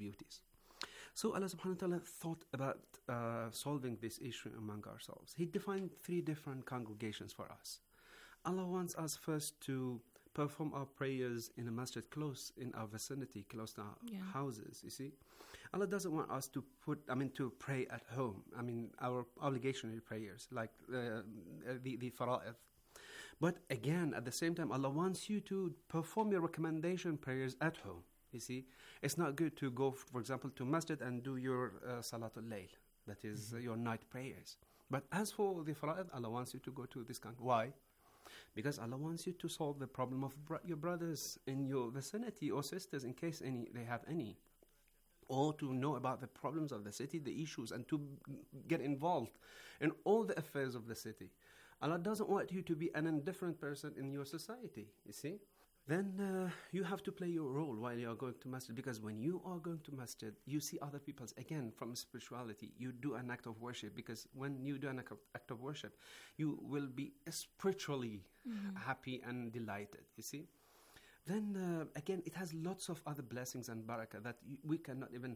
duties. So Allah subhanahu wa ta'ala thought about solving this issue among ourselves. He defined 3 different congregations for us. Allah wants us first to perform our prayers in a masjid close in our vicinity, close to our houses, you see. Allah doesn't want us to to pray at home. Our obligatory prayers, like the fara'id. But again, at the same time, Allah wants you to perform your recommendation prayers at home. You see, it's not good to go, for example, to masjid and do your salatul layl, that is your night prayers. But as for the fara'id, Allah wants you to go to this kind. Why? Because Allah wants you to solve the problem of your brothers in your vicinity or sisters, in case they have any. Or to know about the problems of the city, the issues, and to get involved in all the affairs of the city. Allah doesn't want you to be an indifferent person in your society, you see. Then you have to play your role while you are going to masjid, because when you are going to masjid, you see other people's, again, from spirituality, you do an act of worship, because when you do an act of worship, you will be spiritually happy and delighted, you see. Then again, it has lots of other blessings and barakah that we cannot even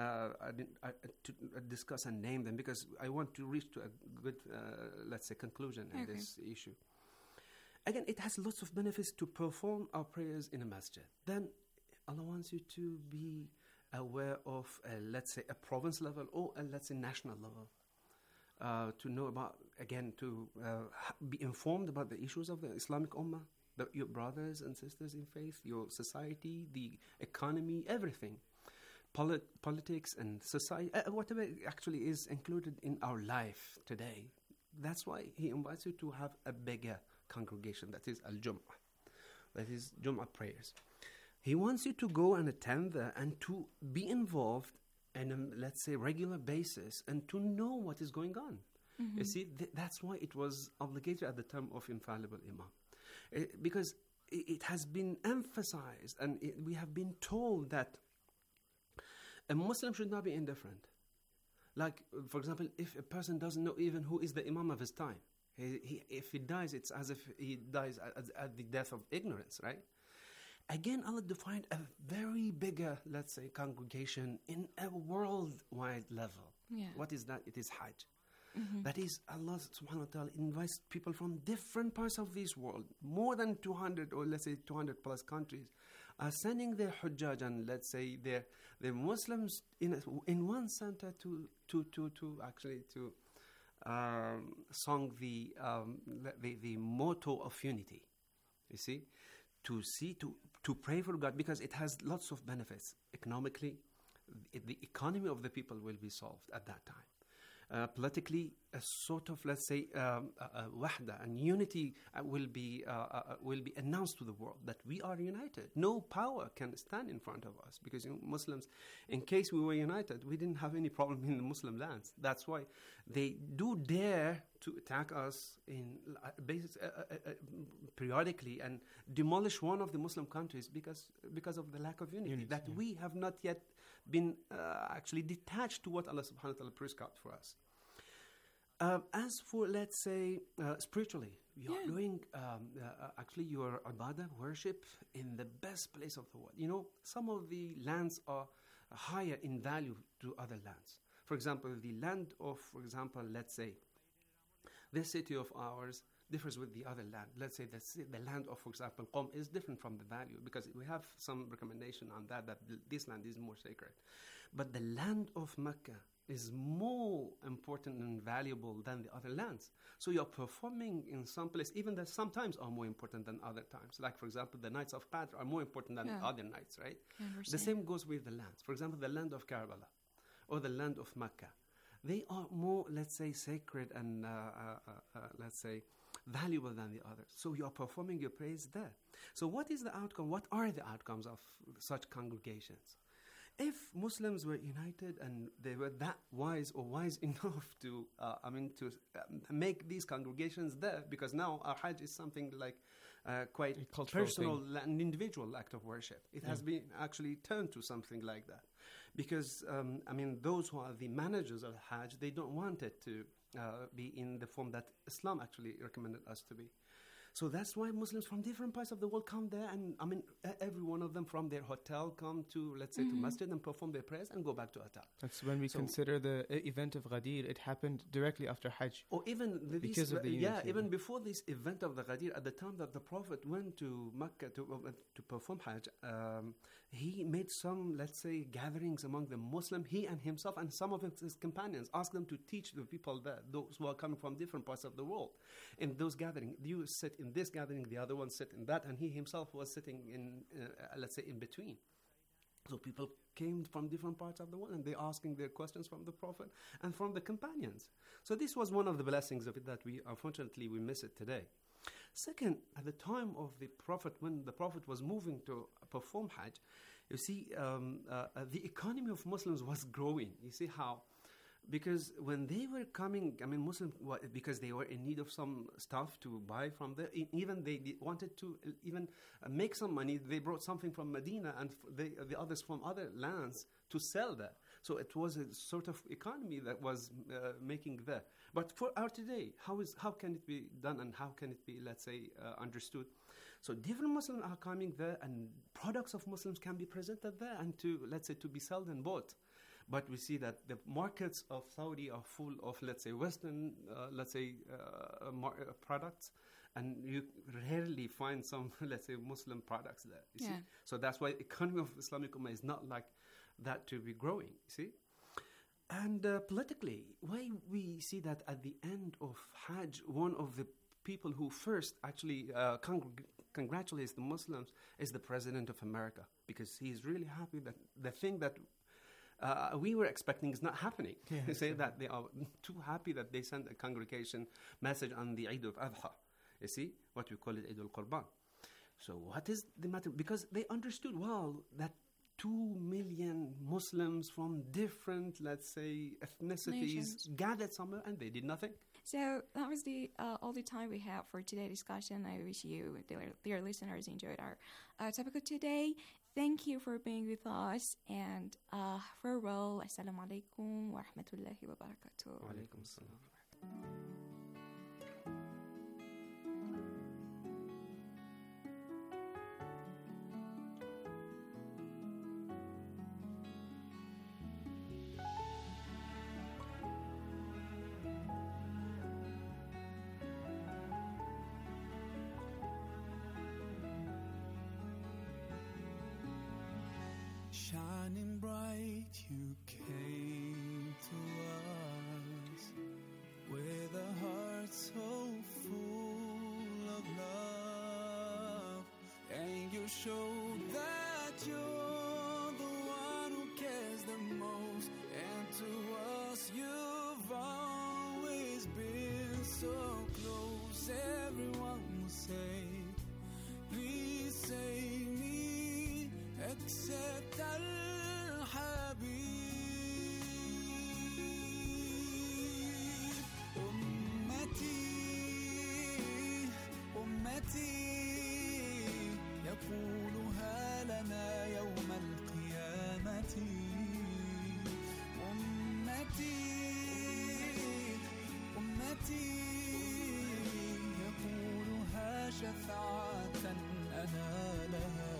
discuss and name them, because I want to reach to a good, let's say, conclusion in this issue. Again, it has lots of benefits to perform our prayers in a masjid. Then Allah wants you to be aware of, let's say, a province level or, let's say, national level. To know about, again, to be informed about the issues of the Islamic Ummah, your brothers and sisters in faith, your society, the economy, everything. Politics and society, whatever actually is included in our life today. That's why He invites you to have a bigger congregation, that is Al-Jum'ah, that is Jum'ah prayers. He wants you to go and attend there and to be involved on a, let's say, regular basis and to know what is going on. You see, that's why it was obligatory at the time of infallible Imam. Because it has been emphasized and we have been told that a Muslim should not be indifferent. Like, for example, if a person doesn't know even who is the Imam of his time, if he dies, it's as if he dies at the death of ignorance, right? Again, Allah defined a very bigger, let's say, congregation in a worldwide level. Yeah. What is that? It is Hajj. That is, Allah subhanahu wa ta'ala invites people from different parts of this world, more than 200 or let's say 200 plus countries, are sending their Hujjaj and let's say their Muslims in one center to song the motto of unity. You see, to pray for God, because it has lots of benefits. Economically, the economy of the people will be solved at that time. Politically, a sort of, let's say, wahda and unity will be announced to the world that we are united. No power can stand in front of us, because Muslims, in case we were united, we didn't have any problem in the Muslim lands. That's why they do dare to attack us in periodically and demolish one of the Muslim countries because of the lack of unity. We have not yet been actually detached to what Allah subhanahu wa ta'ala prescribed for us. As for, let's say, spiritually, you are doing actually your ibadah, worship, in the best place of the world. You know, some of the lands are higher in value to other lands. For example, the land of, for example, let's say, this city of ours differs with the other land. Let's say the land of, for example, Qom is different from the value, because we have some recommendation on that this land is more sacred. But the land of Mecca is more important and valuable than the other lands. So you're performing in some place, even that sometimes are more important than other times. Like, for example, the nights of Qadr are more important than other nights, right? The same goes with the lands. For example, the land of Karbala or the land of Mecca. They are more, let's say, sacred and, let's say, valuable than the others. So you are performing your praise there. So what is the outcome? What are the outcomes of such congregations? If Muslims were united and they were that wise or wise enough to make these congregations there, because now our Hajj is something like quite personal and individual act of worship. It has been actually turned to something like that. Because, those who are the managers of Hajj, they don't want it to be in the form that Islam actually recommended us to be. So that's why Muslims from different parts of the world come there, and I mean, every one of them from their hotel come to, let's say, to masjid and perform their prayers and go back to hotel. That's when we consider the event of Ghadir. It happened directly after Hajj. Or even because of the unity. even before this event of the Ghadir, at the time that the Prophet went to Mecca to perform Hajj, he made some, let's say, gatherings among the Muslims. He and himself and some of his companions asked them to teach the people there, those who are coming from different parts of the world. In those gatherings, you sit in this gathering, the other one sit in that, and he himself was sitting in, let's say, in between. So people came from different parts of the world, and they're asking their questions from the Prophet and from the companions. So this was one of the blessings of it that we, unfortunately, we miss it today. Second, at the time of the Prophet, when the Prophet was moving to perform Hajj, you see, the economy of Muslims was growing. You see how? Because when they were coming, I mean, Muslims, because they were in need of some stuff to buy from there, even they wanted to even make some money, they brought something from Medina and the others from other lands to sell there. So it was a sort of economy that was making there. But for our today, how can it be done and how can it be, let's say, understood? So different Muslims are coming there, and products of Muslims can be presented there and to, let's say, to be sold and bought. But we see that the markets of Saudi are full of, let's say, Western, products, and you rarely find some, let's say, Muslim products there. You see? So that's why the economy of Islamic Ummah is not like that to be growing, you see? And politically, why we see that at the end of Hajj, one of the people who first actually congratulates the Muslims is the President of America, because he's really happy that the thing that we were expecting is not happening. They say that they are too happy that they sent a congregation message on the Eid of Adha. You see, what we call it Eid al-Qurban. So what is the matter? Because they understood well that 2 million Muslims from different, let's say, ethnicities nations gathered somewhere and they did nothing. So that was all the time we have for today's discussion. I wish you, dear listeners, enjoyed our topic of today. Thank you for being with us, and farewell. Assalamu alaikum wa rahmatullahi wa barakatuh. Wa alaikum assalam. Shining bright, you came to us with a heart so full of love, and you showed that you're the one who cares the most, and to us you've always been so close. Everyone will say, please save me, except Al-Habib. أمتي يقولها لنا يوم القيامة. أمتي يقولها شفاعة أنا لها.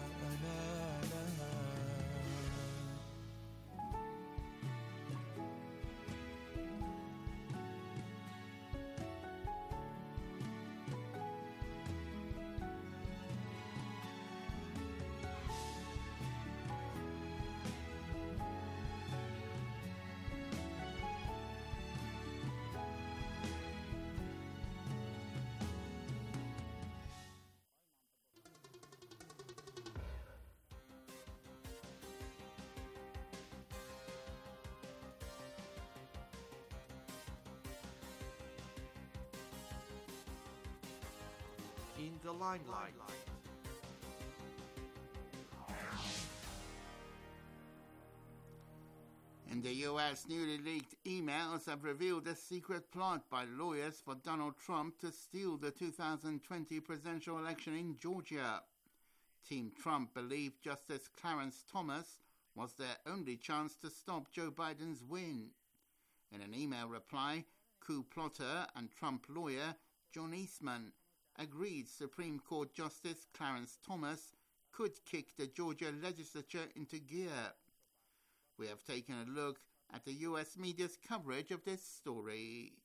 In the limelight. In the US, newly leaked emails have revealed a secret plot by lawyers for Donald Trump to steal the 2020 presidential election in Georgia. Team Trump believed Justice Clarence Thomas was their only chance to stop Joe Biden's win. In an email reply, coup plotter and Trump lawyer John Eastman agreed Supreme Court Justice Clarence Thomas could kick the Georgia legislature into gear. We have taken a look at the US media's coverage of this story.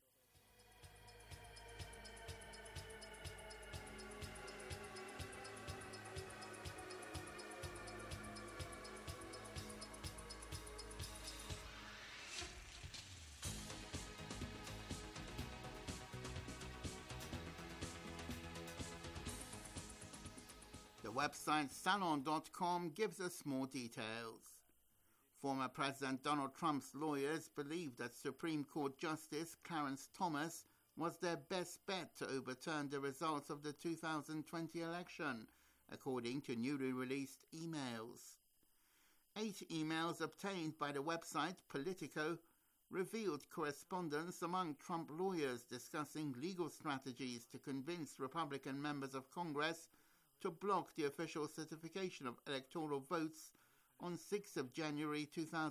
The website Salon.com gives us more details. Former President Donald Trump's lawyers believe that Supreme Court Justice Clarence Thomas was their best bet to overturn the results of the 2020 election, according to newly released emails. 8 emails obtained by the website Politico revealed correspondence among Trump lawyers discussing legal strategies to convince Republican members of Congress to block the official certification of electoral votes on 6th of January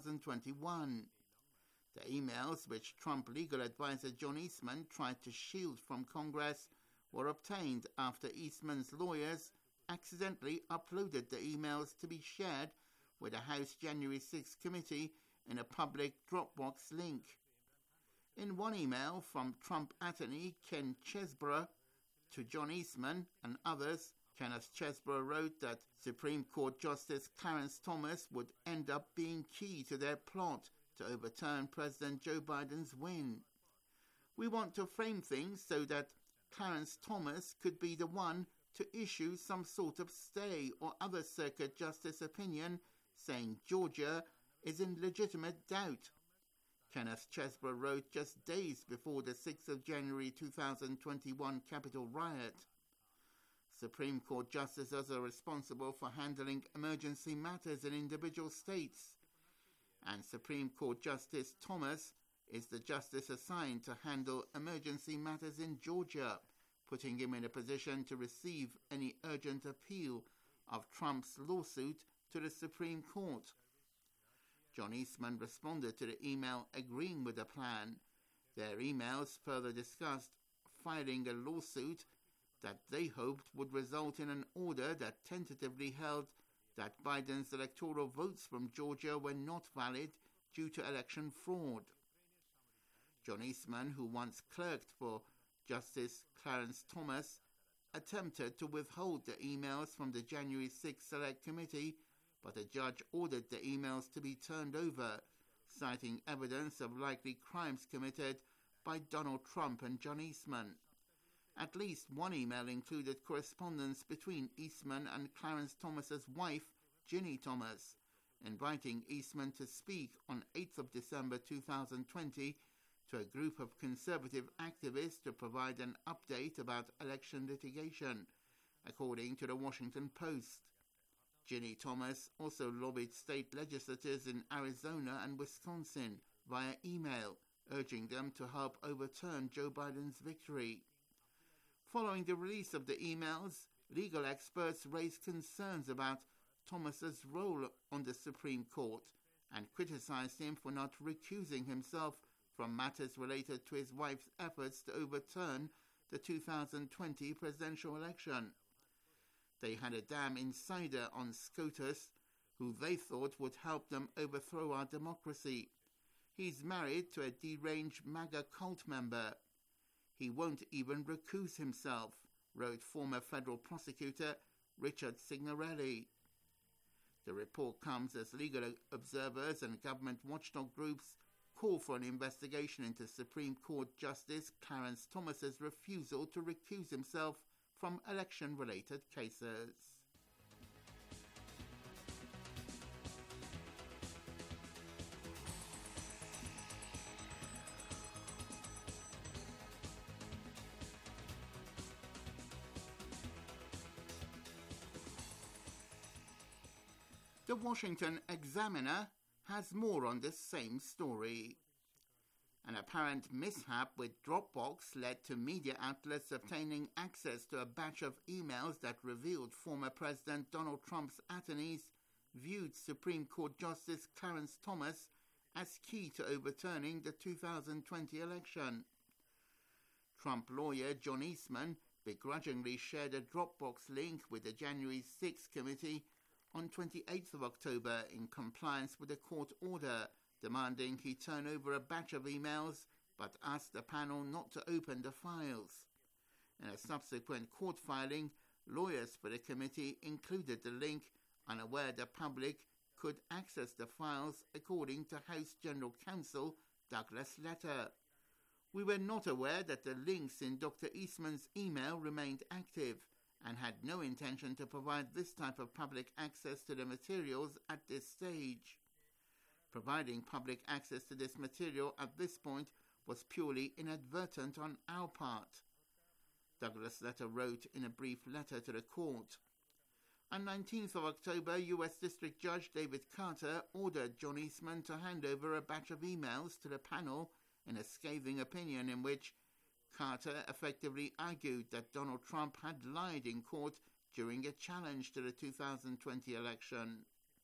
2021. The emails, which Trump legal advisor John Eastman tried to shield from Congress, were obtained after Eastman's lawyers accidentally uploaded the emails to be shared with a House January 6 committee in a public Dropbox link. In one email from Trump attorney Ken Chesebro to John Eastman and others, Kenneth Chesebro wrote that Supreme Court Justice Clarence Thomas would end up being key to their plot to overturn President Joe Biden's win. We want to frame things so that Clarence Thomas could be the one to issue some sort of stay or other circuit justice opinion saying Georgia is in legitimate doubt. Kenneth Chesebro wrote just days before the 6th of January 2021 Capitol riot. Supreme Court justices are responsible for handling emergency matters in individual states, and Supreme Court Justice Thomas is the justice assigned to handle emergency matters in Georgia, putting him in a position to receive any urgent appeal of Trump's lawsuit to the Supreme Court. John Eastman responded to the email agreeing with the plan. Their emails further discussed filing a lawsuit that they hoped would result in an order that tentatively held that Biden's electoral votes from Georgia were not valid due to election fraud. John Eastman, who once clerked for Justice Clarence Thomas, attempted to withhold the emails from the January 6 Select Committee, but a judge ordered the emails to be turned over, citing evidence of likely crimes committed by Donald Trump and John Eastman. At least one email included correspondence between Eastman and Clarence Thomas's wife, Ginny Thomas, inviting Eastman to speak on 8th of December 2020 to a group of conservative activists to provide an update about election litigation, according to the Washington Post. Ginny Thomas also lobbied state legislators in Arizona and Wisconsin via email, urging them to help overturn Joe Biden's victory. Following the release of the emails, legal experts raised concerns about Thomas's role on the Supreme Court and criticized him for not recusing himself from matters related to his wife's efforts to overturn the 2020 presidential election. They had a damn insider on SCOTUS who they thought would help them overthrow our democracy. He's married to a deranged MAGA cult member. He won't even recuse himself, wrote former federal prosecutor Richard Signorelli. The report comes as legal observers and government watchdog groups call for an investigation into Supreme Court Justice Clarence Thomas's refusal to recuse himself from election-related cases. The Washington Examiner has more on this same story. An apparent mishap with Dropbox led to media outlets obtaining access to a batch of emails that revealed former President Donald Trump's attorneys viewed Supreme Court Justice Clarence Thomas as key to overturning the 2020 election. Trump lawyer John Eastman begrudgingly shared a Dropbox link with the January 6th committee on 28th of October in compliance with a court order demanding he turn over a batch of emails but asked the panel not to open the files. In a subsequent court filing, lawyers for the committee included the link, unaware the public could access the files according to House General Counsel Douglas Letter. We were not aware that the links in Dr. Eastman's email remained active and had no intention to provide this type of public access to the materials at this stage. Providing public access to this material at this point was purely inadvertent on our part, Douglas Letter wrote in a brief letter to the court. On 19th of October, U.S. District Judge David Carter ordered John Eastman to hand over a batch of emails to the panel in a scathing opinion in which Carter effectively argued that Donald Trump had lied in court during a challenge to the 2020 election.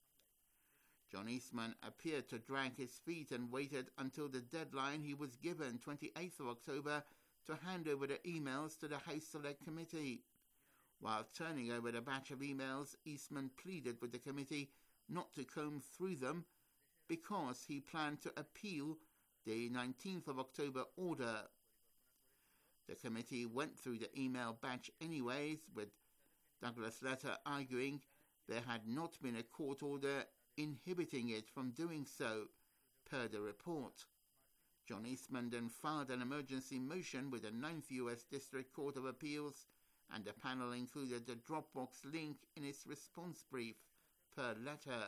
John Eastman appeared to drag his feet and waited until the deadline he was given, 28th of October, to hand over the emails to the House Select Committee. While turning over the batch of emails, Eastman pleaded with the committee not to comb through them because he planned to appeal the 19th of October order. The committee went through the email batch anyways, with Douglas Letter arguing there had not been a court order inhibiting it from doing so, per the report. John Eastman then filed an emergency motion with the 9th U.S. District Court of Appeals, and the panel included the Dropbox link in its response brief, per letter.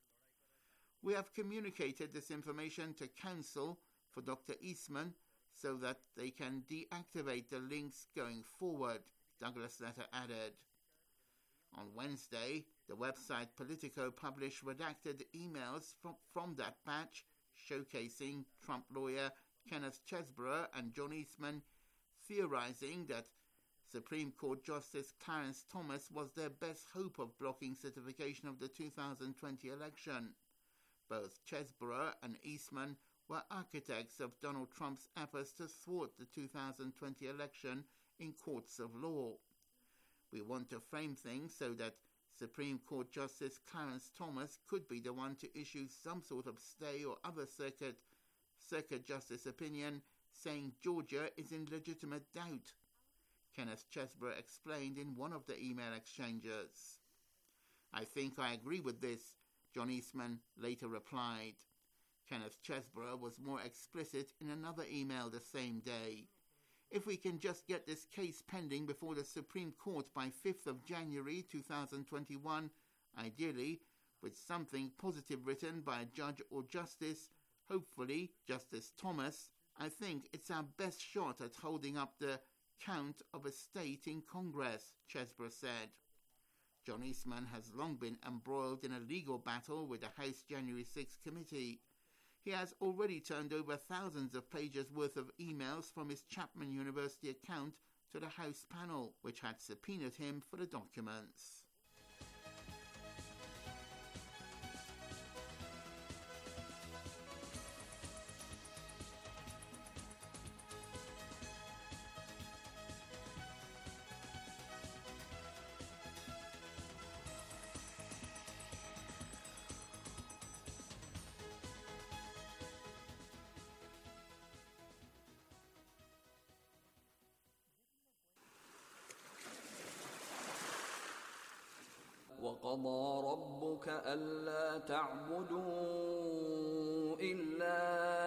We have communicated this information to counsel for Dr. Eastman so that they can deactivate the links going forward, Douglas Letter added. On Wednesday, the website Politico published redacted emails from that batch showcasing Trump lawyer Kenneth Chesebro and John Eastman theorizing that Supreme Court Justice Clarence Thomas was their best hope of blocking certification of the 2020 election. Both Chesebro and Eastman were architects of Donald Trump's efforts to thwart the 2020 election in courts of law. We want to frame things so that Supreme Court Justice Clarence Thomas could be the one to issue some sort of stay or other circuit justice opinion saying Georgia is in legitimate doubt, Kenneth Chesebro explained in one of the email exchanges. I think I agree with this, John Eastman later replied. Kenneth Chesebro was more explicit in another email the same day. If we can just get this case pending before the Supreme Court by 5th of January 2021, ideally with something positive written by a judge or justice, hopefully Justice Thomas, I think it's our best shot at holding up the count of a state in Congress, Chesebro said. John Eastman has long been embroiled in a legal battle with the House January 6 committee. He has already turned over thousands of pages worth of emails from his Chapman University account to the House panel, which had subpoenaed him for the documents. وقضى ربك ألا تعبدوا إلا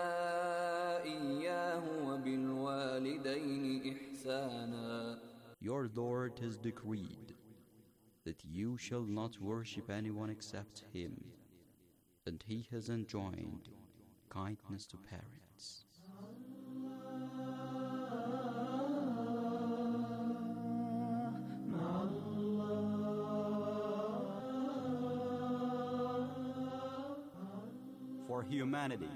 إياه وبالوالدين إحسانا. Your Lord has decreed that you shall not worship anyone except Him, and He has enjoined kindness to parents. For humanity.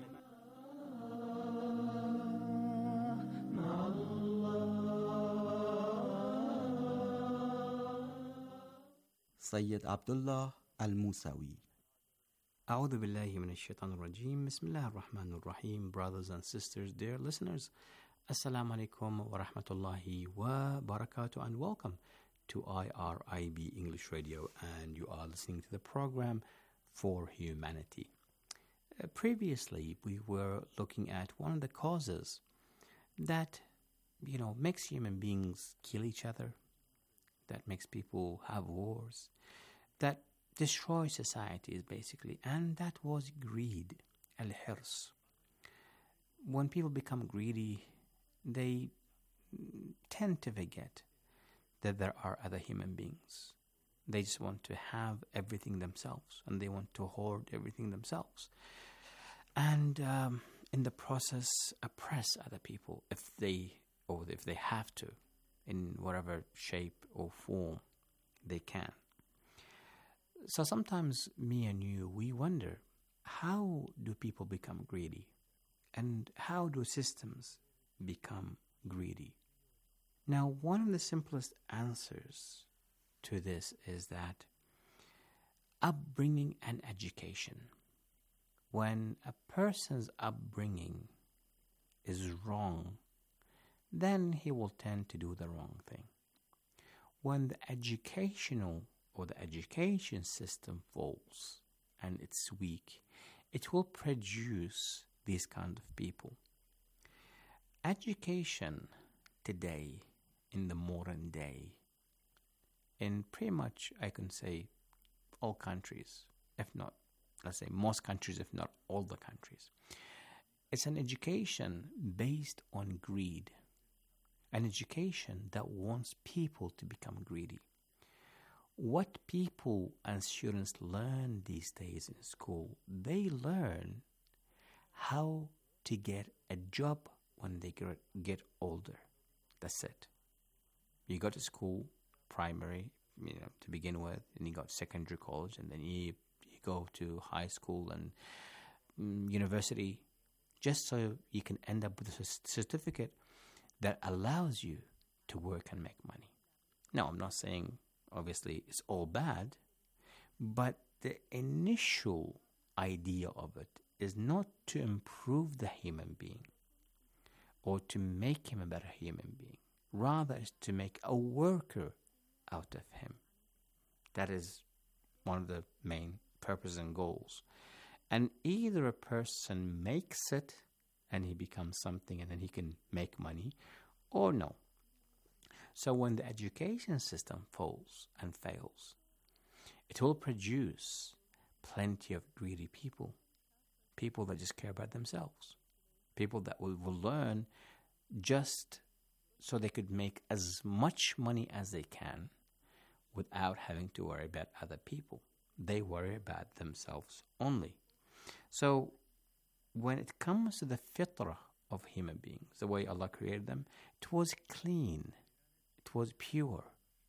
Sayyid Abdullah Al-Musawi. أعوذ بالله من الشيطان الرجيم. Bismillah ar-Rahman ar-Rahim. Brothers and sisters, dear listeners, Assalamu alaikum wa rahmatullahi wa barakatuh, and welcome to IRIB English Radio, and you are listening to the program For Humanity. Previously, we were looking at one of the causes that, makes human beings kill each other, that makes people have wars, that destroys societies basically, and that was greed, al-hirs. When people become greedy, they tend to forget that there are other human beings. They just want to have everything themselves, and they want to hoard everything themselves. And in the process, oppress other people if they have to, in whatever shape or form they can. So sometimes me and you, we wonder, how do people become greedy? And how do systems become greedy? Now, one of the simplest answers to this is that upbringing and education. When a person's upbringing is wrong, then he will tend to do the wrong thing. When the educational or the education system falls and it's weak, it will produce these kind of people. Education today, in the modern day, in pretty much, I can say, all countries, if not, let's say most countries, if not all the countries, it's an education based on greed, an education that wants people to become greedy. What people and students learn these days in school, they learn how to get a job when they get older. That's it. You go to school, primary, to begin with, and you go to secondary college, and then you go to high school and university, just so you can end up with a certificate that allows you to work and make money. Now, I'm not saying, obviously, it's all bad, but the initial idea of it is not to improve the human being or to make him a better human being. Rather, it's to make a worker out of him. That is one of the main purposes and goals. And either a person makes it and he becomes something and then he can make money, or no. So when the education system falls and fails, it will produce plenty of greedy people, people that just care about themselves, people that will learn just so they could make as much money as they can without having to worry about other people. They worry about themselves only. So when it comes to the fitrah of human beings, the way Allah created them, it was clean, it was pure.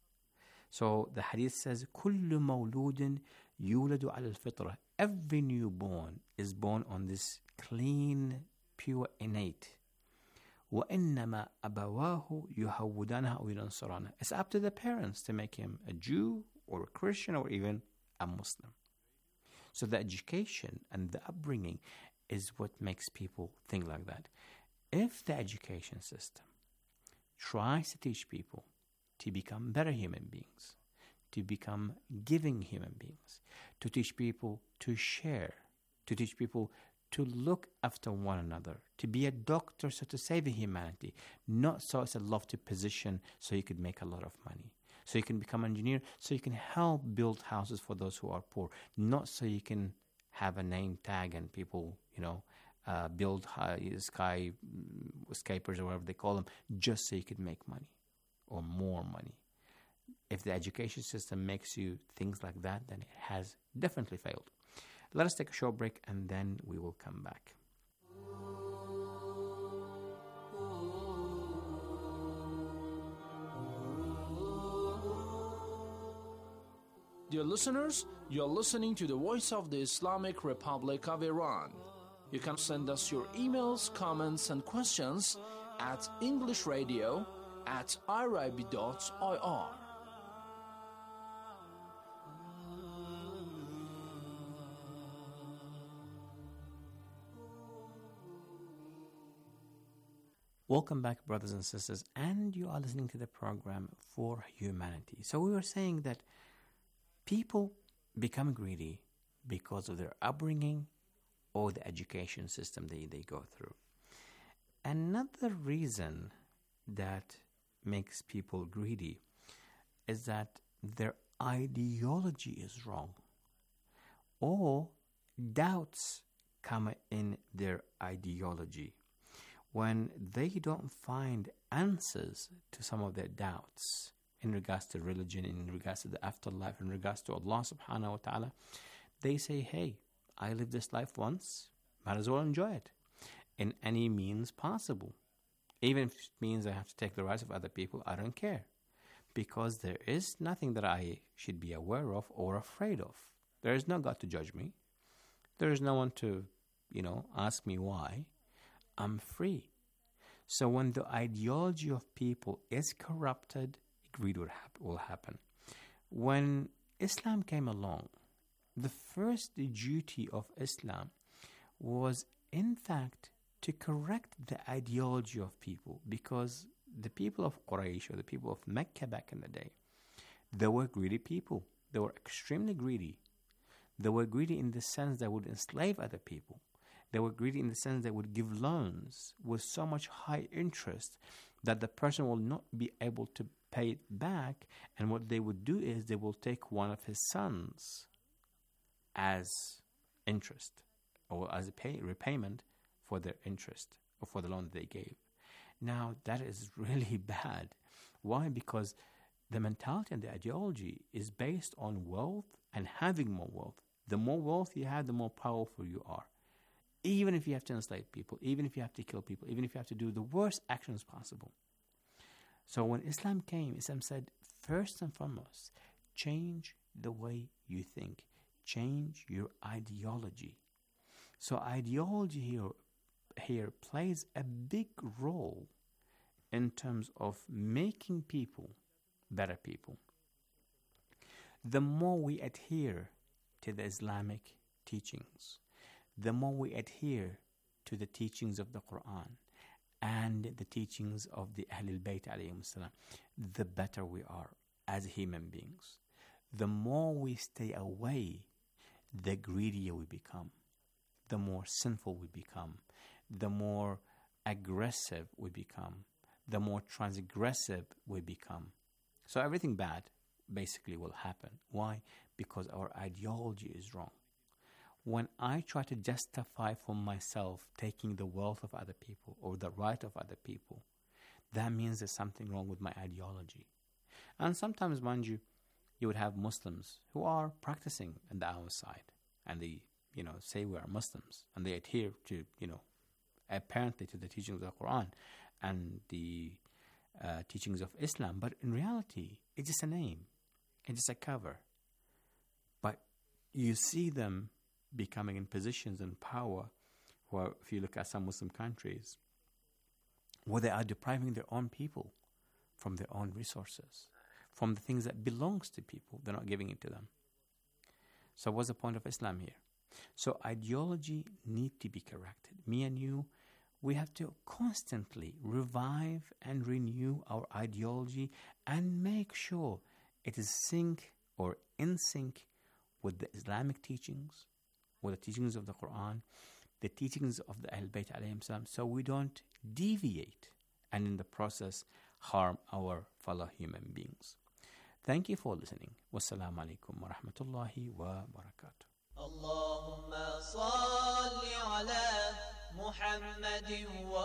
So the hadith says, كُلُّ مَوْلُودٍ يُولَدُ عَلَى الْفِطْرَةِ. Every newborn is born on this clean, pure, innate. وَإِنَّمَا أَبَوَاهُ يُهَوِّدَانَهُ أَوْ يُنَصِّرَانَهُ. It's up to the parents to make him a Jew or a Christian or even a Muslim. So the education and the upbringing is what makes people think like that. If the education system tries to teach people to become better human beings, to become giving human beings, to teach people to share, to teach people to look after one another, to be a doctor so to save humanity, not so as a lofty position so you could make a lot of money, so you can become an engineer, so you can help build houses for those who are poor, not so you can have a name tag and people, build skyscrapers or whatever they call them, just so you could make money or more money. If the education system makes you things like that, then it has definitely failed. Let us take a short break and then we will come back. Dear listeners, you are listening to the Voice of the Islamic Republic of Iran. You can send us your emails, comments, and questions at englishradio@irib.ir. Welcome back, brothers and sisters, and you are listening to the program For Humanity. So we were saying that people become greedy because of their upbringing or the education system they go through. Another reason that makes people greedy is that their ideology is wrong, or doubts come in their ideology. When they don't find answers to some of their doubts in regards to religion, in regards to the afterlife, in regards to Allah subhanahu wa ta'ala, they say, hey, I lived this life once, might as well enjoy it in any means possible. Even if it means I have to take the rights of other people, I don't care. Because there is nothing that I should be aware of or afraid of. There is no God to judge me. There is no one to, ask me why. I'm free. So when the ideology of people is corrupted, greed will happen. When Islam came along, the first duty of Islam was, in fact, to correct the ideology of people, because the people of Quraysh, or the people of Mecca back in the day, they were greedy people. They were extremely greedy. They were greedy in the sense they would enslave other people. They were greedy in the sense they would give loans with so much high interest that the person will not be able to pay it back. And what they would do is they will take one of his sons as interest, or as a repayment for their interest or for the loan that they gave. Now, that is really bad. Why? Because the mentality and the ideology is based on wealth and having more wealth. The more wealth you have, the more powerful you are. Even if you have to enslave people, even if you have to kill people, even if you have to do the worst actions possible. So when Islam came, Islam said, first and foremost, change the way you think. Change your ideology. So ideology here plays a big role in terms of making people better people. The more we adhere to the Islamic teachings, the more we adhere to the teachings of the Quran and the teachings of the Ahlul Bayt alayhim salam, the better we are as human beings. The more we stay away, the greedier we become, the more sinful we become, the more aggressive we become, the more transgressive we become. So everything bad basically will happen. Why? Because our ideology is wrong. When I try to justify for myself taking the wealth of other people or the right of other people, that means there's something wrong with my ideology. And sometimes, mind you, you would have Muslims who are practicing on the outside, and they, say we are Muslims, and they adhere to, apparently to the teachings of the Quran and the teachings of Islam. But in reality, it's just a name. It's just a cover. But you see them becoming in positions and power, where if you look at some Muslim countries, where they are depriving their own people from their own resources, from the things that belongs to people. They're not giving it to them. So what's the point of Islam here? So ideology need to be corrected. Me and you, we have to constantly revive and renew our ideology and make sure it is in sync with the Islamic teachings, with the teachings of the Quran, the teachings of the Ahlul Bayt alayhim salam, so we don't deviate and in the process harm our fellow human beings. Thank you for listening. Wassalamu alaikum wa rahmatullahi wa barakatuh. Allahumma salli ala Muhammadin wa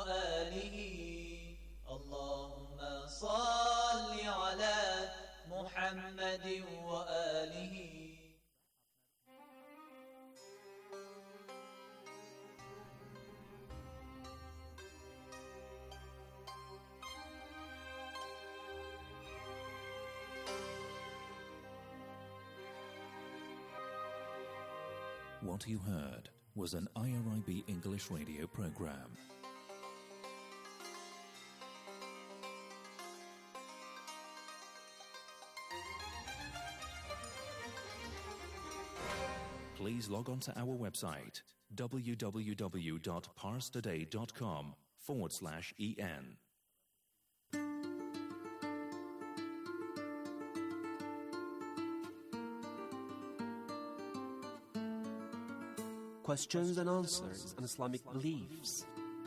alihi. Allahumma salli ala Muhammadin wa alihi. What you heard was an IRIB English radio program. Please log on to our website www.parstoday.com /EN. Questions and answers on Islamic beliefs.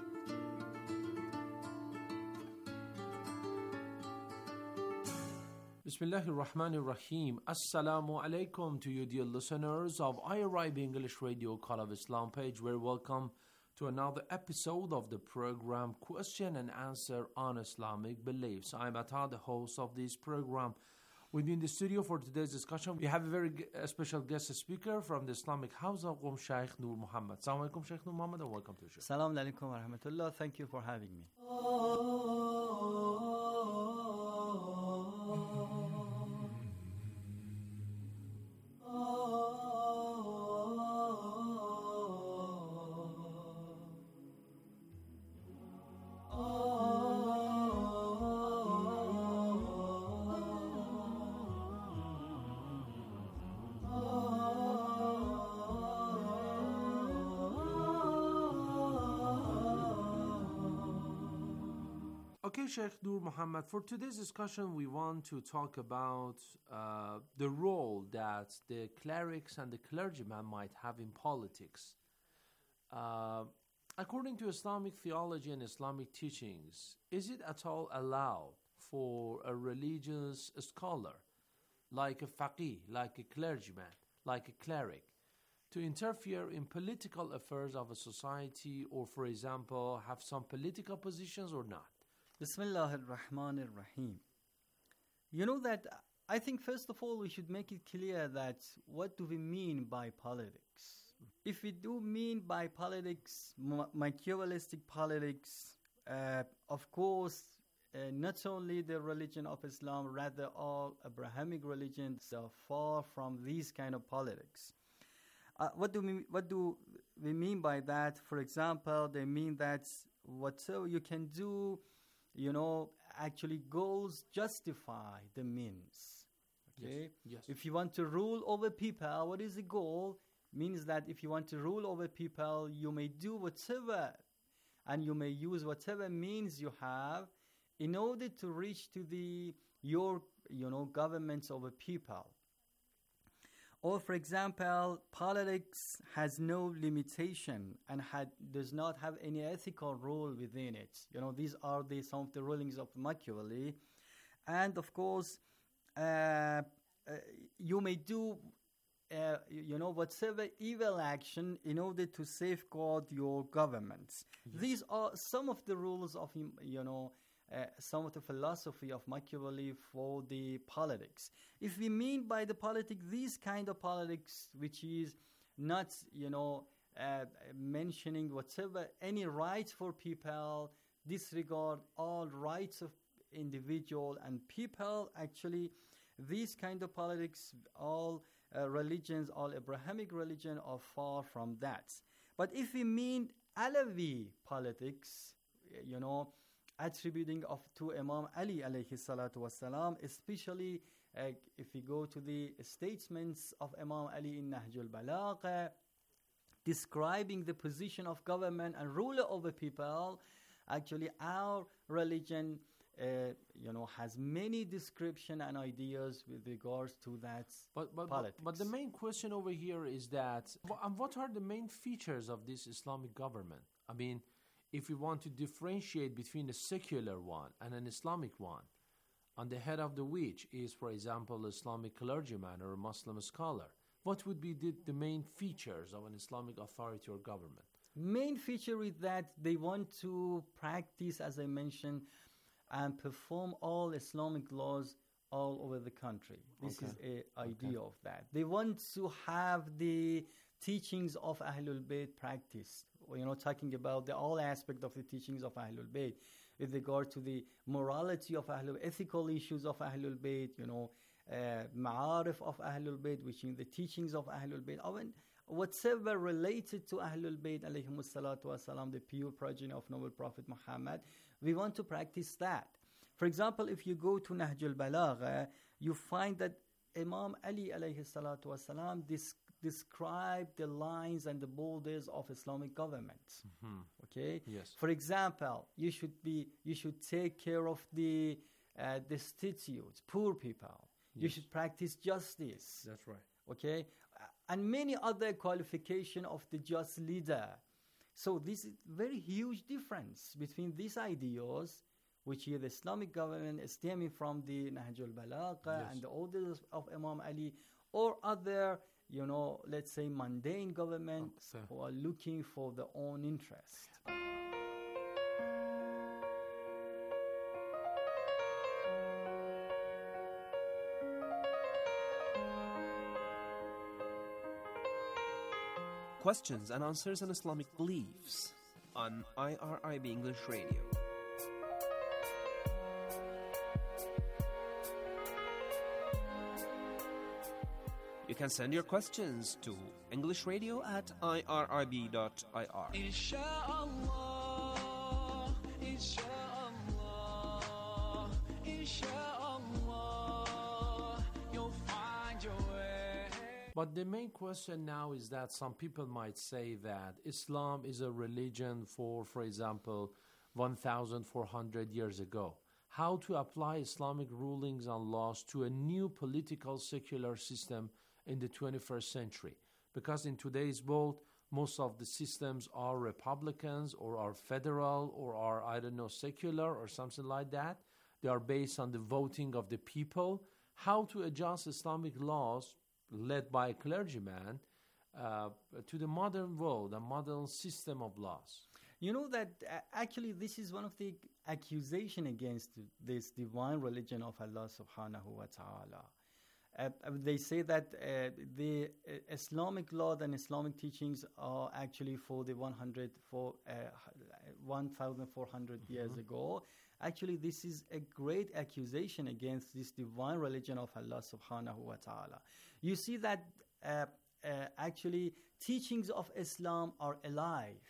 Bismillahir Rahmanir Rahim. Assalamu alaikum to you, dear listeners of IRIB English Radio Call of Islam page. We're welcome to another episode of the program Question and Answer on Islamic Beliefs. I'm Atta, the host of this program. Within the studio for today's discussion, we have a very special guest speaker from the Islamic House of Qom, Sheikh Nur Muhammad. Assalamu alaikum, Sheikh Nur Muhammad, and welcome to the show. Assalamu alaikum wa rahmatullah. Thank you for having me. Okay, Sheikh Nur Muhammad, for today's discussion, we want to talk about the role that the clerics and the clergyman might have in politics. According to Islamic theology and Islamic teachings, is it at all allowed for a religious scholar, like a faqih, like a clergyman, like a cleric, to interfere in political affairs of a society or, for example, have some political positions or not? Bismillah ar-Rahman ar-Rahim. You know that I think first of all we should make it clear that what do we mean by politics? If we do mean by politics, materialistic politics, of course, not only the religion of Islam, rather all Abrahamic religions are far from these kind of politics. What do we mean by that? For example, they mean that whatever you can do, actually goals justify the means. Okay? Yes. If you want to rule over people, what is the goal? Means that if you want to rule over people, you may do whatever, and you may use whatever means you have in order to reach to your governments over people. Or, for example, politics has no limitation and does not have any ethical rule within it. These are some of the rulings of Machiavelli. And, of course, you may do, whatever evil action in order to safeguard your governments. Yes. These are some of the rules of, some of the philosophy of Machiavelli for the politics. If we mean by the politics these kind of politics, which is not, mentioning whatever, any rights for people, disregard all rights of individual and people, actually, these kind of politics, all religions, all Abrahamic religion are far from that. But if we mean Alawi politics, attributing to Imam Ali alayhi salatu wasalam, especially if we go to the statements of Imam Ali in Nahjul Balagha, describing the position of government and ruler over people, actually our religion has many description and ideas with regards to that politics. But the main question over here is that, what are the main features of this Islamic government? I mean, if we want to differentiate between a secular one and an Islamic one, on the head of which is, for example, an Islamic clergyman or a Muslim scholar, what would be the main features of an Islamic authority or government? Main feature is that they want to practice, as I mentioned, and perform all Islamic laws all over the country. This is an idea of that. They want to have the teachings of Ahlul Bayt practiced. Talking about all aspect of the teachings of Ahlul Bayt with regard to the morality of Ahlul, ethical issues of Ahlul Bayt, ma'arif of Ahlul Bayt, which is the teachings of Ahlul Bayt, whatever related to Ahlul Bayt alayhimus salatu wasalam, the pure progeny of noble Prophet Muhammad, we want to practice that. For example, if you go to Nahjul Balagha, you find that Imam Ali alayhi salatu wasalam describe the lines and the borders of Islamic governments. Okay. Yes. For example, you should take care of the destitute, poor people. You should practice justice. That's right. Okay, and many other qualification of the just leader. So this is very huge difference between these ideas, which is the Islamic government stemming from the Nahj al-Balagha and the orders of Imam Ali, or other, let's say mundane governments who are looking for their own interest. Questions and answers on Islamic beliefs on IRIB English Radio. You can send your questions to englishradio@irib.ir. Inshallah, inshallah, inshallah, you'll find your way. But the main question now is that some people might say that Islam is a religion for example, 1,400 years ago. How to apply Islamic rulings and laws to a new political secular system in the 21st century? Because in today's world, most of the systems are Republicans or are federal or are, secular or something like that. They are based on the voting of the people. How to adjust Islamic laws led by a clergyman to the modern world, a modern system of laws? You know that actually this is one of the accusation against this divine religion of Allah subhanahu wa ta'ala. They say that the Islamic law and Islamic teachings are actually for the 1,400 years ago. Actually, this is a great accusation against this divine religion of Allah subhanahu wa ta'ala. You see that actually teachings of Islam are alive,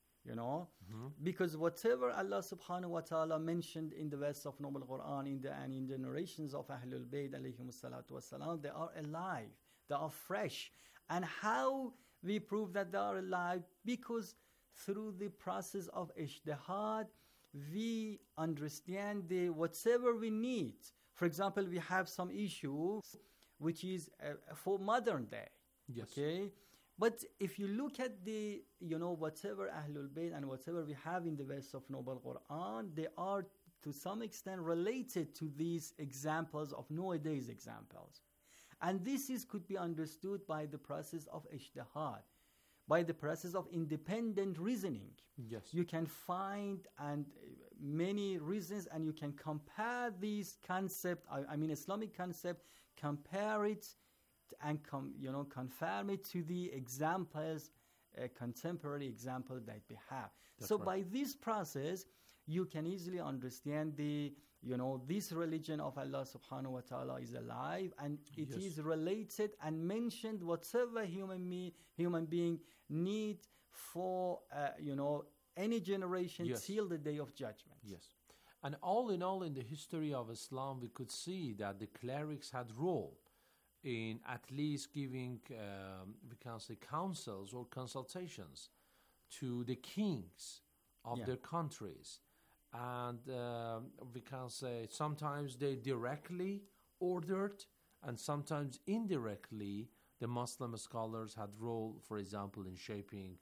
because whatever Allah subhanahu wa ta'ala mentioned in the verse of Noble Quran and in the narrations of Ahlul Bayt alayhimus salatu wassalam, they are alive, they are fresh. And how we prove that they are alive? Because through the process of ijtihad, we understand whatever we need. For example, we have some issue which is for modern day. Yes. Okay. But if you look at the, whatever Ahlul Bayt and whatever we have in the verse of Noble Quran, they are to some extent related to these examples of nowadays examples. And this could be understood by the process of ijtihad, by the process of independent reasoning. Yes. You can find many reasons and you can compare these concepts, Islamic concept, compare it and confirm it to the examples, contemporary examples that we have. So by this process, you can easily understand this religion of Allah subhanahu wa ta'ala is alive, and it is related and mentioned whatever human being need for any generation till the day of judgment. Yes. And all in all, in the history of Islam, we could see that the clerics had role in at least giving, we can say, counsels or consultations to the kings of their countries. And we can say sometimes they directly ordered, and sometimes indirectly the Muslim scholars had role, for example, in shaping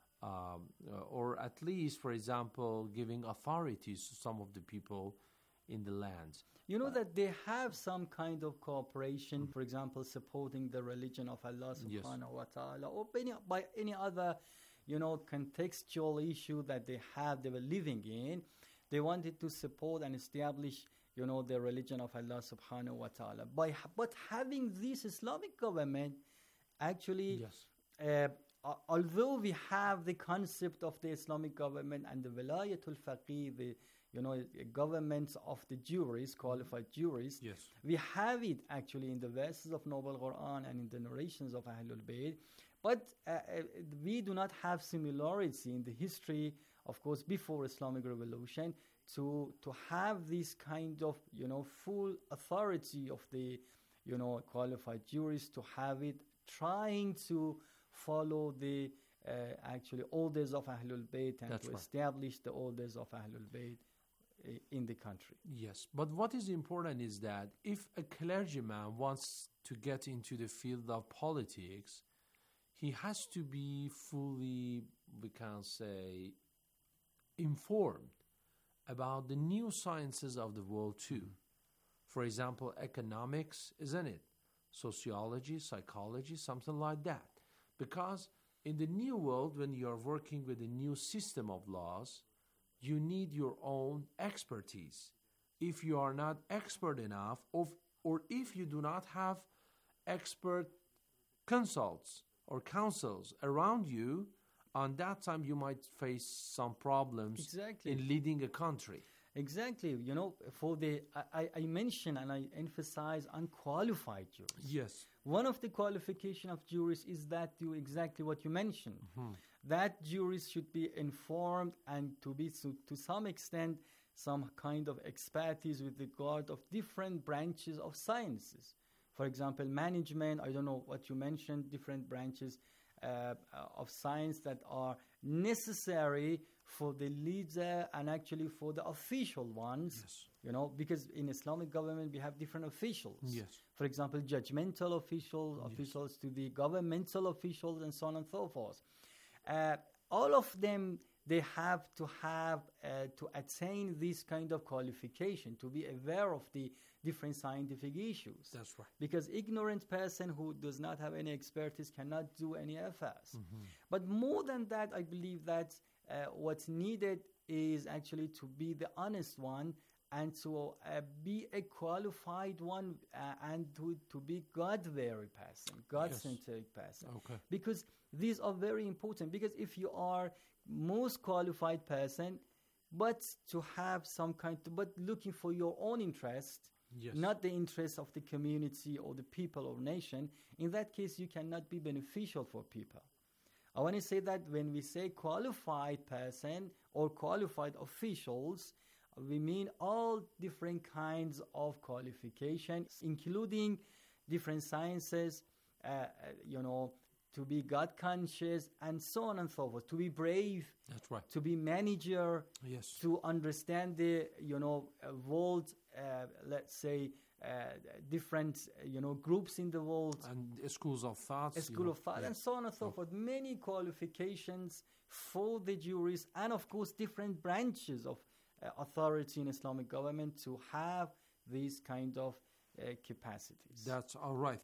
or at least, for example, giving authorities to some of the people in the lands. You know that they have some kind of cooperation, for example, supporting the religion of Allah subhanahu wa ta'ala, or by any other, contextual issue that they were living in. They wanted to support and establish, the religion of Allah subhanahu wa ta'ala. But having this Islamic government, actually, although we have the concept of the Islamic government and the Wilayatul Faqih, the governments of the jurists, qualified jurists, we have it actually in the verses of Noble Quran and in the narrations of Ahlul Bayt. But we do not have similarity in the history, of course, before Islamic revolution, to have this kind of, full authority of the, qualified jurists, to have it trying to follow the actually orders of Ahlul Bayt and That's to right. establish the orders of Ahlul Bayt in the country. Yes, but what is important is that if a clergyman wants to get into the field of politics, he has to be fully, we can say, informed about the new sciences of the world too. For example, economics, isn't it? Sociology, psychology, something like that. Because in the new world, when you are working with a new system of laws, you need your own expertise. If you are not expert enough, or if you do not have expert consults or counsels around you, on that time you might face some problems Exactly. in leading a country. Exactly. You know, for the I mention and I emphasize unqualified jurists. Yes. One of the qualification of jurists is that you exactly what you mentioned. That jurists should be informed and to some extent some kind of expertise with regard of different branches of sciences. For example, management, I don't know what you mentioned, different branches of science that are necessary for the leader and actually for the official ones. Yes. You know, because in Islamic government we have different officials. Yes. For example, judgmental officials, officials to the governmental officials, and so on and so forth. All of them, they have to attain this kind of qualification, to be aware of the different scientific issues. That's right. Because ignorant person who does not have any expertise cannot do any affairs. But more than that, I believe that what's needed is actually to be the honest one and to be a qualified one and to be God-weary person, God-centric person. Okay. Because these are very important. Because if you are most qualified person, but to have some kind, but looking for your own interest, Yes. not the interest of the community or the people or nation, in that case you cannot be beneficial for people. I want to say that when we say qualified person or qualified officials, we mean all different kinds of qualifications, including different sciences, to be God conscious and so on and so forth, to be brave, That's right. to be manager, Yes. to understand the world, let's say different groups in the world, And schools of thoughts. a school of thought, and so on and so forth. Many qualifications for the jurists, and of course different branches of authority in Islamic government to have these kind of capacities. That's all right.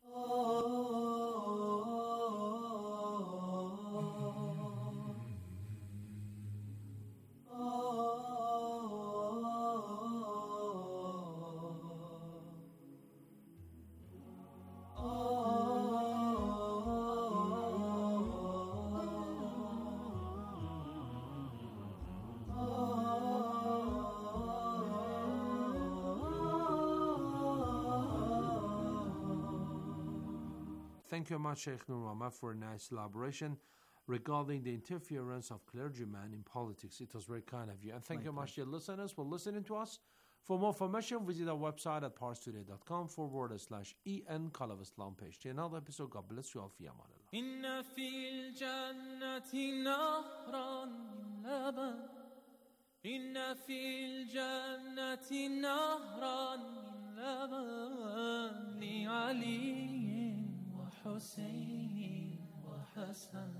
Thank you very much, Sheikh Nur Muhammad, for a nice elaboration regarding the interference of clergymen in politics. It was very kind of you. And thank you very much, dear listeners, for listening to us. For more information, visit our website at parstoday.com/en Call of Islam page. Till another episode, God bless you all. Fi aman Allah. إن في الجنة نهرا من لبن إن في الجنة نهرا من لبن لعلي وحسين وحسن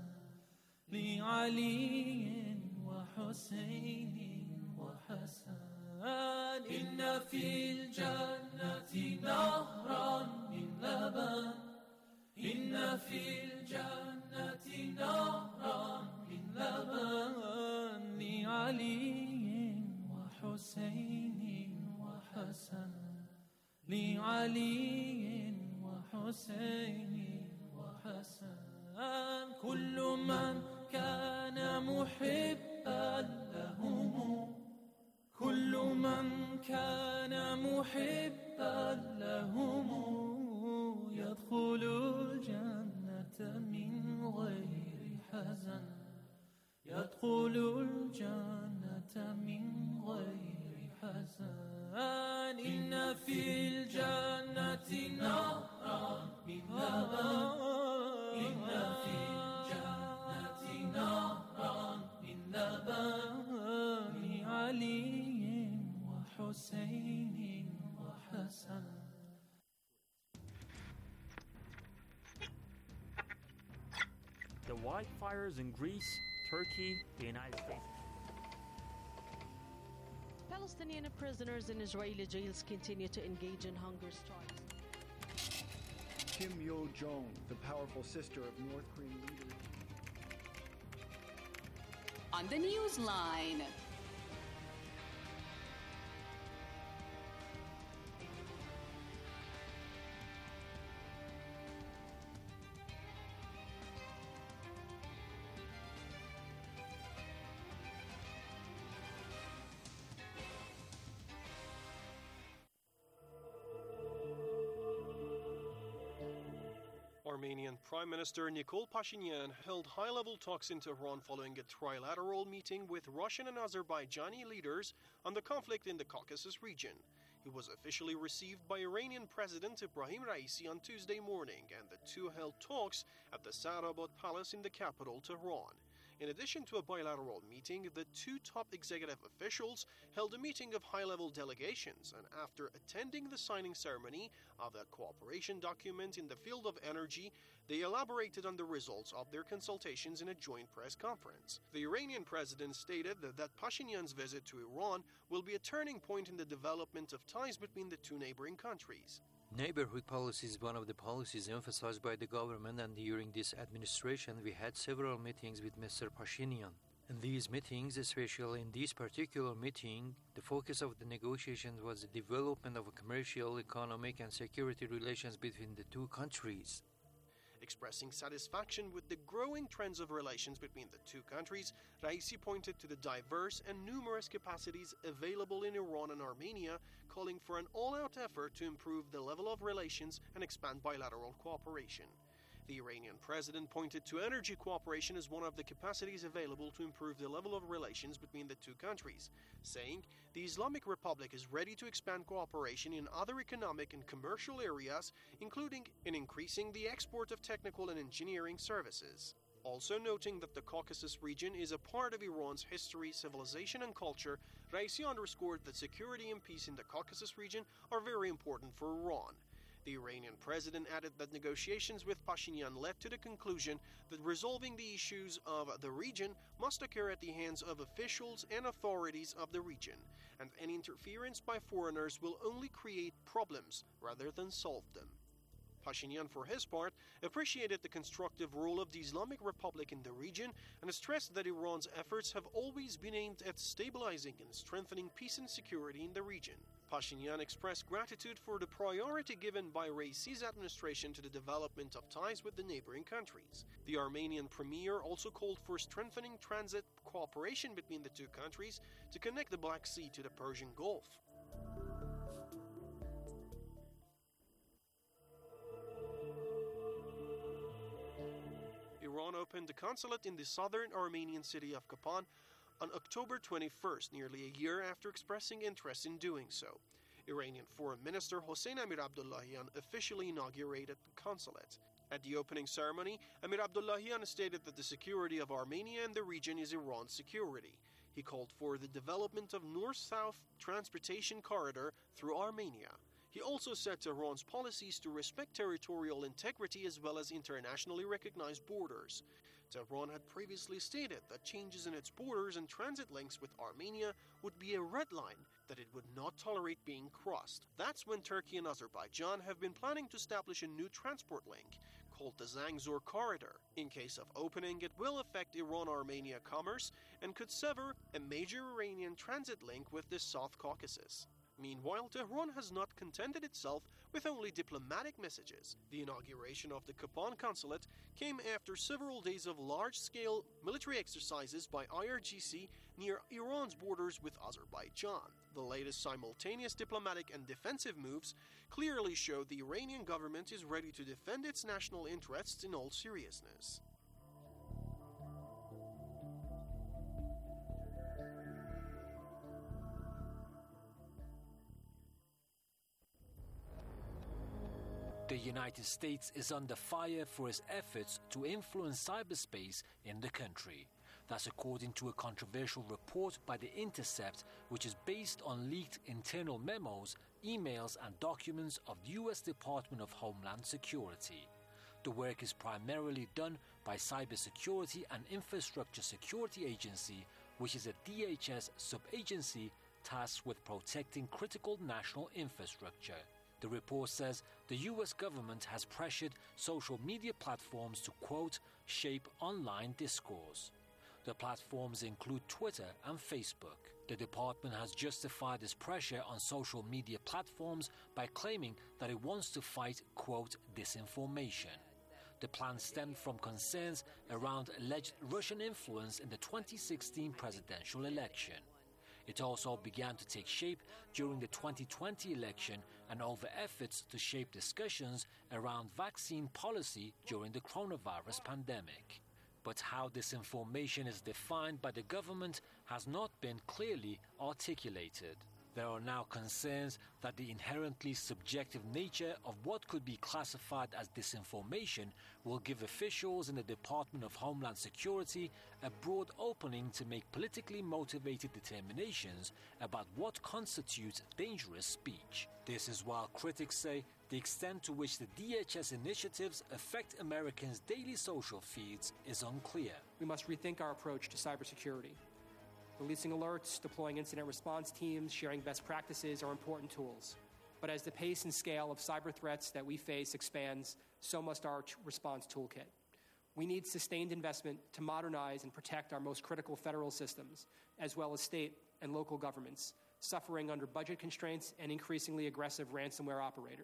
لعلي وحسين وحسن إن في الجنة نهرا من لبن إن في الجنة نهرا من لبن لعلي وحسين وحسن لعلي وحسين وحسن كل من كان محبا لهم كل من كان محبا لهم يدخل الجنة من غير حزن يدخل الجنة من غير حزن إن في الجنة نهرا من لبن the wildfires in Greece, Turkey, the United States. Palestinian prisoners in Israeli jails continue to engage in hunger strikes. Kim Yo-jong, the powerful sister of North Korean leader. On the Newsline. Armenian Prime Minister Nikol Pashinyan held high-level talks in Tehran following a trilateral meeting with Russian and Azerbaijani leaders on the conflict in the Caucasus region. He was officially received by Iranian President Ibrahim Raisi on Tuesday morning, and the two held talks at the Saadabad Palace in the capital, Tehran. In addition to a bilateral meeting, the two top executive officials held a meeting of high-level delegations, and after attending the signing ceremony of a cooperation document in the field of energy, they elaborated on the results of their consultations in a joint press conference. The Iranian president stated that Pashinyan's visit to Iran will be a turning point in the development of ties between the two neighboring countries. Neighborhood policy is one of the policies emphasized by the government, and during this administration we had several meetings with Mr. Pashinyan. In these meetings, especially in this particular meeting, the focus of the negotiations was the development of commercial, economic and security relations between the two countries. Expressing satisfaction with the growing trends of relations between the two countries, Raisi pointed to the diverse and numerous capacities available in Iran and Armenia, calling for an all-out effort to improve the level of relations and expand bilateral cooperation. The Iranian president pointed to energy cooperation as one of the capacities available to improve the level of relations between the two countries, saying the Islamic Republic is ready to expand cooperation in other economic and commercial areas, including in increasing the export of technical and engineering services. Also noting that the Caucasus region is a part of Iran's history, civilization and culture, Raisi underscored that security and peace in the Caucasus region are very important for Iran. The Iranian president added that negotiations with Pashinyan led to the conclusion that resolving the issues of the region must occur at the hands of officials and authorities of the region, and any interference by foreigners will only create problems rather than solve them. Pashinyan, for his part, appreciated the constructive role of the Islamic Republic in the region and stressed that Iran's efforts have always been aimed at stabilizing and strengthening peace and security in the region. Pashinyan expressed gratitude for the priority given by Raisi's administration to the development of ties with the neighboring countries. The Armenian premier also called for strengthening transit cooperation between the two countries to connect the Black Sea to the Persian Gulf. Iran opened a consulate in the southern Armenian city of Kapan on October 21st, nearly a year after expressing interest in doing so. Iranian Foreign Minister Hossein Amir Abdullahian officially inaugurated the consulate. At the opening ceremony, Amir Abdullahian stated that the security of Armenia and the region is Iran's security. He called for the development of north-south transportation corridor through Armenia. He also said Tehran's policies to respect territorial integrity as well as internationally recognized borders. Tehran had previously stated that changes in its borders and transit links with Armenia would be a red line that it would not tolerate being crossed. That's when Turkey and Azerbaijan have been planning to establish a new transport link called the Zangezur Corridor. In case of opening, it will affect Iran-Armenia commerce and could sever a major Iranian transit link with the South Caucasus. Meanwhile, Tehran has not contented itself with only diplomatic messages. The inauguration of the Kapan consulate came after several days of large-scale military exercises by IRGC near Iran's borders with Azerbaijan. The latest simultaneous diplomatic and defensive moves clearly show the Iranian government is ready to defend its national interests in all seriousness. The United States is under fire for its efforts to influence cyberspace in the country. That's according to a controversial report by The Intercept, which is based on leaked internal memos, emails, and documents of the U.S. Department of Homeland Security. The work is primarily done by Cybersecurity and Infrastructure Security Agency, which is a DHS sub-agency tasked with protecting critical national infrastructure. The report says the US government has pressured social media platforms to, quote, shape online discourse. The platforms include Twitter and Facebook. The department has justified this pressure on social media platforms by claiming that it wants to fight, quote, disinformation. The plan stemmed from concerns around alleged Russian influence in the 2016 presidential election. It also began to take shape during the 2020 election and over efforts to shape discussions around vaccine policy during the coronavirus pandemic. But how disinformation is defined by the government has not been clearly articulated. There are now concerns that the inherently subjective nature of what could be classified as disinformation will give officials in the Department of Homeland Security a broad opening to make politically motivated determinations about what constitutes dangerous speech. This is while critics say the extent to which the DHS initiatives affect Americans' daily social feeds is unclear. We must rethink our approach to cybersecurity. Releasing alerts, deploying incident response teams, sharing best practices are important tools. But as the pace and scale of cyber threats that we face expands, so must our response toolkit. We need sustained investment to modernize and protect our most critical federal systems, as well as state and local governments, suffering under budget constraints and increasingly aggressive ransomware operators.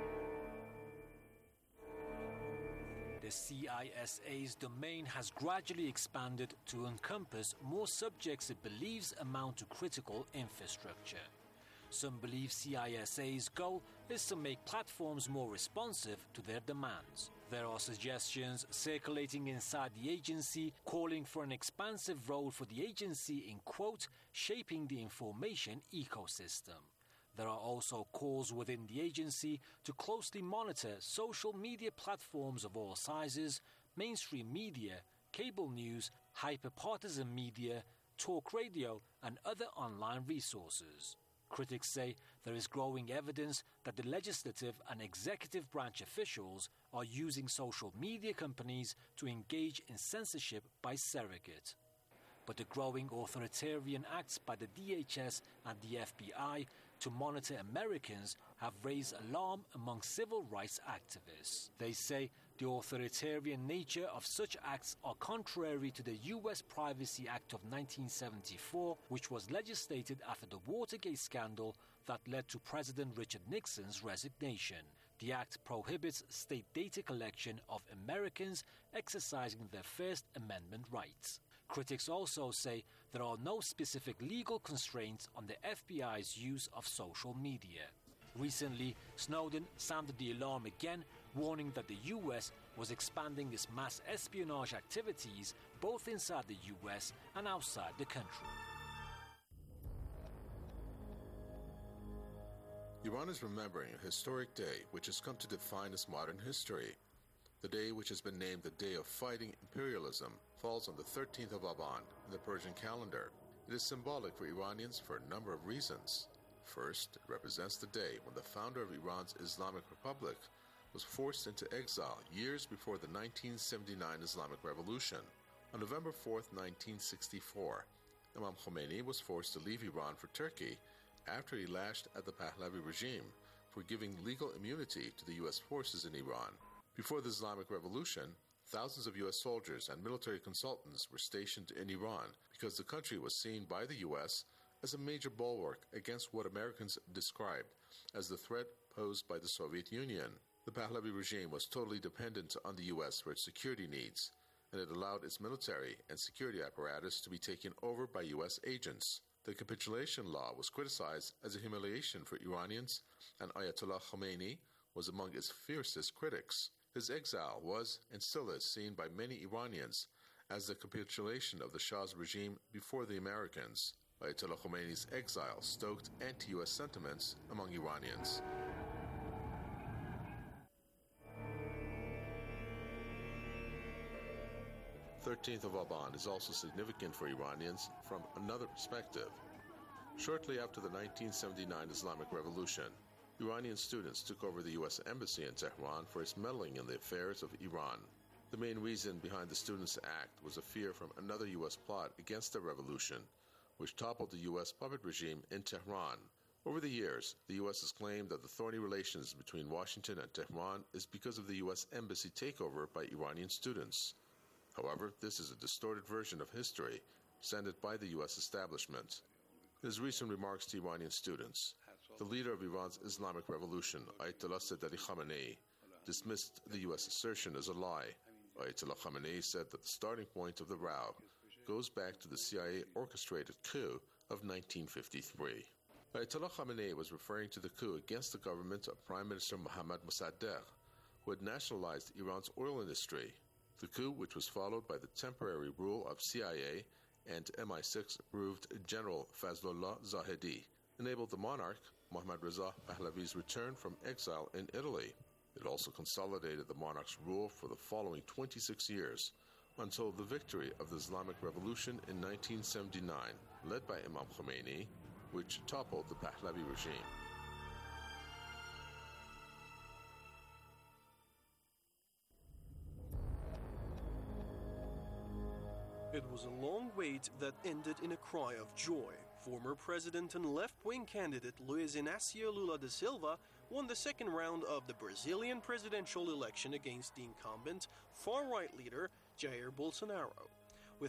The CISA's domain has gradually expanded to encompass more subjects it believes amount to critical infrastructure. Some believe CISA's goal is to make platforms more responsive to their demands. There are suggestions circulating inside the agency calling for an expansive role for the agency in, quote, shaping the information ecosystem. There are also calls within the agency to closely monitor social media platforms of all sizes, mainstream media, cable news, hyperpartisan media, talk radio, and other online resources. Critics say there is growing evidence that the legislative and executive branch officials are using social media companies to engage in censorship by surrogate. But the growing authoritarian acts by the DHS and the FBI to monitor Americans have raised alarm among civil rights activists. They say the authoritarian nature of such acts are contrary to the U.S. Privacy Act of 1974, which was legislated after the Watergate scandal that led to President Richard Nixon's resignation. The act prohibits state data collection of Americans exercising their First Amendment rights. Critics also say there are no specific legal constraints on the FBI's use of social media. Recently, Snowden sounded the alarm again, warning that the US was expanding its mass espionage activities both inside the US and outside the country. Iran is remembering a historic day which has come to define its modern history. The day, which has been named the Day of Fighting Imperialism, falls on the 13th of Aban in the Persian calendar. It is symbolic for Iranians for a number of reasons. First, it represents the day when the founder of Iran's Islamic Republic was forced into exile years before the 1979 Islamic Revolution. On November 4, 1964, Imam Khomeini was forced to leave Iran for Turkey after he lashed at the Pahlavi regime for giving legal immunity to the U.S. forces in Iran. Before the Islamic Revolution, thousands of U.S. soldiers and military consultants were stationed in Iran because the country was seen by the U.S. as a major bulwark against what Americans described as the threat posed by the Soviet Union. The Pahlavi regime was totally dependent on the U.S. for its security needs, and it allowed its military and security apparatus to be taken over by U.S. agents. The capitulation law was criticized as a humiliation for Iranians, and Ayatollah Khomeini was among its fiercest critics. His exile was, and still is, seen by many Iranians as the capitulation of the Shah's regime before the Americans. Ayatollah Khomeini's exile stoked anti-U.S. sentiments among Iranians. The 13th of Aban is also significant for Iranians from another perspective. Shortly after the 1979 Islamic Revolution, Iranian students took over the U.S. Embassy in Tehran for its meddling in the affairs of Iran. The main reason behind the Students' Act was a fear from another U.S. plot against the revolution, which toppled the U.S. puppet regime in Tehran. Over the years, the U.S. has claimed that the thorny relations between Washington and Tehran is because of the U.S. Embassy takeover by Iranian students. However, this is a distorted version of history presented by the U.S. establishment. In his recent remarks to Iranian students, the leader of Iran's Islamic Revolution, Ayatollah Said Ali Khamenei, dismissed the U.S. assertion as a lie. Ayatollah Khamenei said that the starting point of the row goes back to the CIA-orchestrated coup of 1953. Ayatollah Khamenei was referring to the coup against the government of Prime Minister Mohammad Mossadegh, who had nationalized Iran's oil industry. The coup, which was followed by the temporary rule of CIA and MI6-approved General Fazlollah Zahedi, enabled the monarch, Mohammad Reza Pahlavi's return from exile in Italy. It also consolidated the monarch's rule for the following 26 years, until the victory of the Islamic Revolution in 1979, led by Imam Khomeini, which toppled the Pahlavi regime. It was a long wait that ended in a cry of joy. Former president and left-wing candidate Luiz Inácio Lula da Silva won the second round of the Brazilian presidential election against the incumbent far-right leader Jair Bolsonaro. With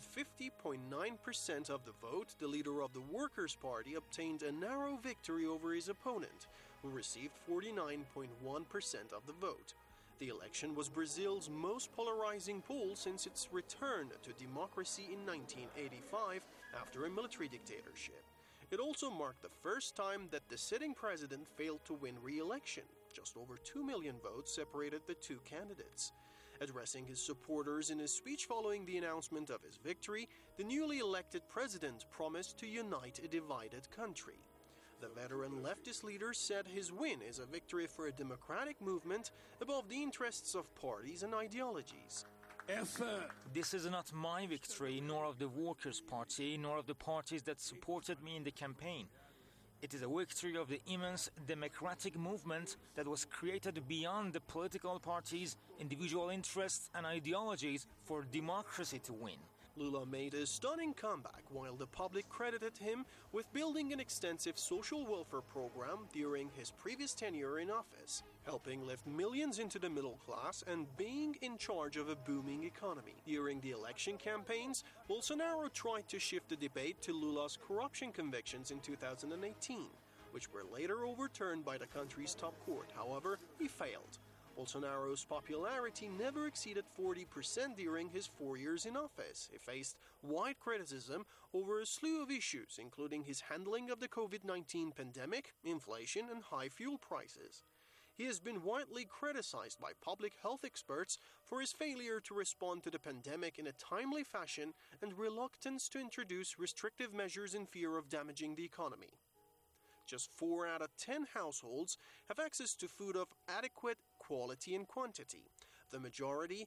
50.9% of the vote, the leader of the Workers' Party obtained a narrow victory over his opponent, who received 49.1% of the vote. The election was Brazil's most polarizing poll since its return to democracy in 1985 after a military dictatorship. It also marked the first time that the sitting president failed to win re-election. Just over 2 million votes separated the two candidates. Addressing his supporters in his speech following the announcement of his victory, the newly elected president promised to unite a divided country. The veteran leftist leader said his win is a victory for a democratic movement above the interests of parties and ideologies. This is not my victory, nor of the Workers' Party, nor of the parties that supported me in the campaign. It is a victory of the immense democratic movement that was created beyond the political parties, individual interests, and ideologies for democracy to win. Lula made a stunning comeback while the public credited him with building an extensive social welfare program during his previous tenure in office, helping lift millions into the middle class and being in charge of a booming economy. During the election campaigns, Bolsonaro tried to shift the debate to Lula's corruption convictions in 2018, which were later overturned by the country's top court. However, he failed. Bolsonaro's popularity never exceeded 40% during his 4 years in office. He faced wide criticism over a slew of issues, including his handling of the COVID-19 pandemic, inflation, and high fuel prices. He has been widely criticized by public health experts for his failure to respond to the pandemic in a timely fashion and reluctance to introduce restrictive measures in fear of damaging the economy. Just 4 out of 10 households have access to food of adequate quality and quantity. The majority,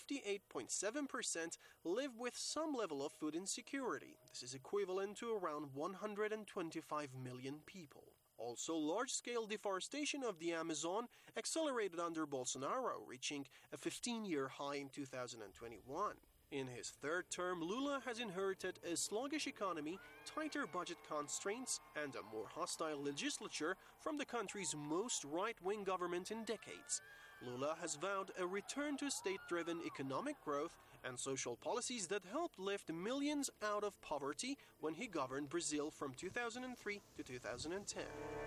58.7%, live with some level of food insecurity. This is equivalent to around 125 million people. Also, large-scale deforestation of the Amazon accelerated under Bolsonaro, reaching a 15-year high in 2021. In his third term, Lula has inherited a sluggish economy, tighter budget constraints, and a more hostile legislature from the country's most right-wing government in decades. Lula has vowed a return to state-driven economic growth and social policies that helped lift millions out of poverty when he governed Brazil from 2003 to 2010.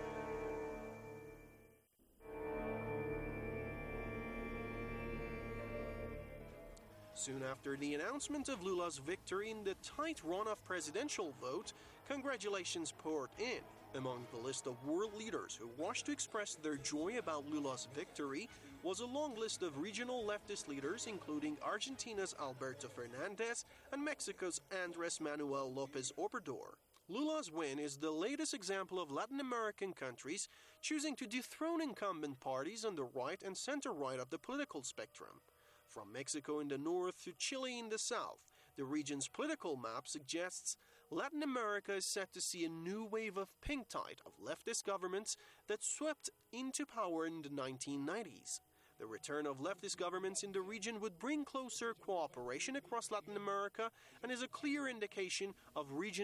Soon after the announcement of Lula's victory in the tight runoff presidential vote, congratulations poured in. Among the list of world leaders who rushed to express their joy about Lula's victory was a long list of regional leftist leaders, including Argentina's Alberto Fernandez and Mexico's Andrés Manuel López Obrador. Lula's win is the latest example of Latin American countries choosing to dethrone incumbent parties on the right and center-right of the political spectrum. From Mexico in the north to Chile in the south, the region's political map suggests Latin America is set to see a new wave of pink tide of leftist governments that swept into power in the 1990s. The return of leftist governments in the region would bring closer cooperation across Latin America and is a clear indication of regional